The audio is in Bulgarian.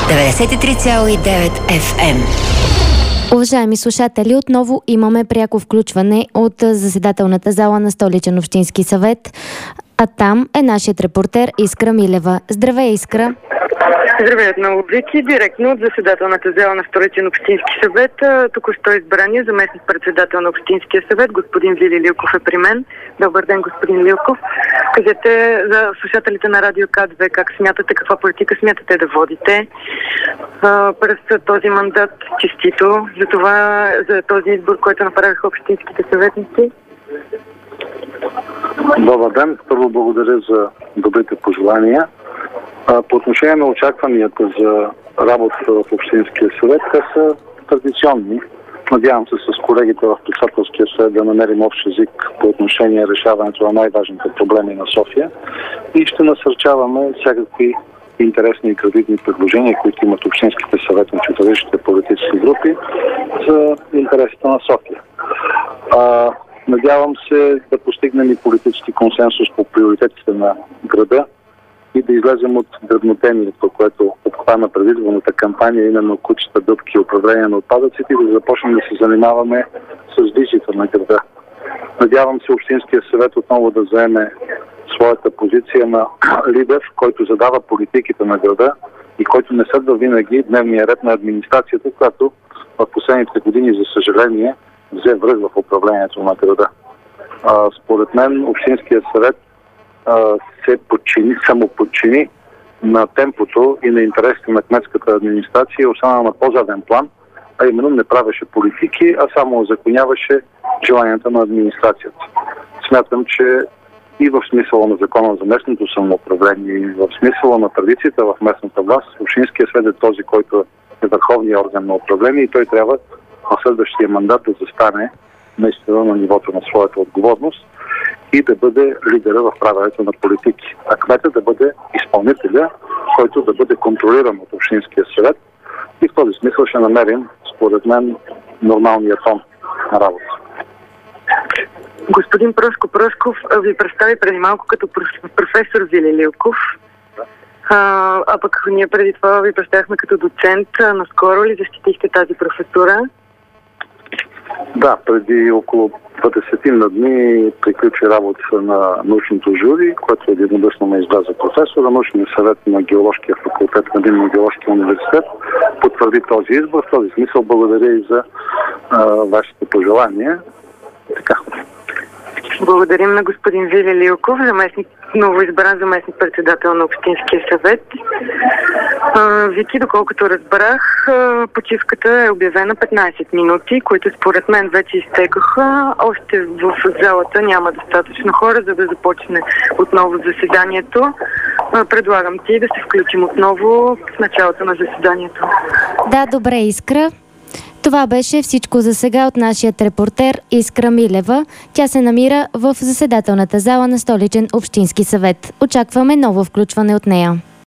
93,9 FM. Уважаеми слушатели, отново имаме пряко включване от заседателната зала на Столичен общински съвет, а там е нашият репортер Искра Милева. Здравей, Искра! Здравейт много, Вики. Директно от заседателната зала на Столичен общински съвет. Току-що избрания заместник председател на общинския съвет, господин Вили Лилков е при мен. Добър ден, господин Лилков. Кажете за слушателите на Радио К2 как смятате, каква политика смятате да водите през този мандат, честито за този избор, който направиха общинските съветници. Добър ден. Първо благодаря за добрите пожелания. По отношение на очакванията за работата в Общинския съвет, те са традиционни. Надявам се с колегите в Председателския съвет да намерим общ език по отношение решаването на най-важните проблеми на София и ще насърчаваме всякакви интересни и кредитни предложения, които имат общинските съветници от различните политически групи за интересите на София. Надявам се да постигнем и политически консенсус по приоритетите на града и да излезем от дръбнотението, което обхвана предизборната кампания, именно кучета, дупки и управление на отпадъците, и да започнем да се занимаваме с визията на града. Надявам се Общинския съвет отново да заеме своята позиция на лидер, който задава политиките на града и който не следва винаги дневния ред на администрацията, която в последните години, за съжаление, взе връх в управлението на града. Според мен Общинския съвет се самоподчини на темпото и на интересите на кметската администрация и остана на по-заден план, а именно не правеше политики, а само озаконяваше желанията на администрацията. Смятам, че и в смисъла на закона за местното самоуправление, и в смисъла на традицията в местната власт, Общинския съвет е този, който е върховният орган на управление и той трябва в следващия мандат да застане наистина на нивото на своята отговорност и да бъде лидера в правенето на политики. А кметът да бъде изпълнителя, който да бъде контролиран от Общинския съвет. И в този смисъл ще намерим, според мен, нормалния тон на работа. Господин Прошков ви представи преди малко като професор Вили Лилков. А пък ние преди това ви представяхме като доцент. Наскоро ли защитихте тази професура? Да, преди около 20 дни приключи работата на научното жури, което единодушно ме избра за професора. Научният съвет на Геоложкия факултет на Минно-геоложкия университет потвърди този избор. В този смисъл благодаря и за вашите пожелания. Така. Благодарим на господин Вили Лилков, новоизбран заместник-председател на Общинския съвет. Вики, доколкото разбрах, почивката е обявена 15 минути, които според мен вече изтекаха. Още в залата няма достатъчно хора, за да започне отново заседанието. Предлагам ти да се включим отново в началото на заседанието. Да, добре, Искра. Това беше всичко за сега от нашия репортер Искра Милева. Тя се намира в заседателната зала на Столичен общински съвет. Очакваме ново включване от нея.